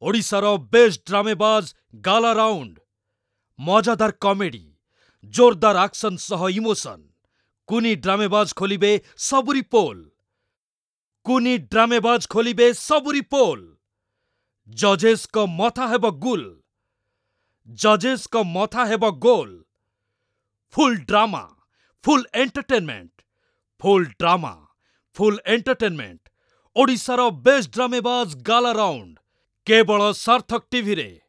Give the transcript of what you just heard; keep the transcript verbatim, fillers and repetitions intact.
ओडिशार बेस्ट ड्रामेबाज gala round. मजादार कमेडी, जोरदार एक्शन सह इमोशन। कुनी ड्रामेबाज खोलिबे सबुरी पोल। कुनी ड्रामेबाज खोलिबे सबुरी पोल। जजेस को मथा हेब गुल। जजेस को मथा हेब गोल। Full drama, full entertainment. Full drama, full entertainment. ओडिशार बेस्ट ड्रामेबाज गाला राउंड केवल सार्थक टीवी रे।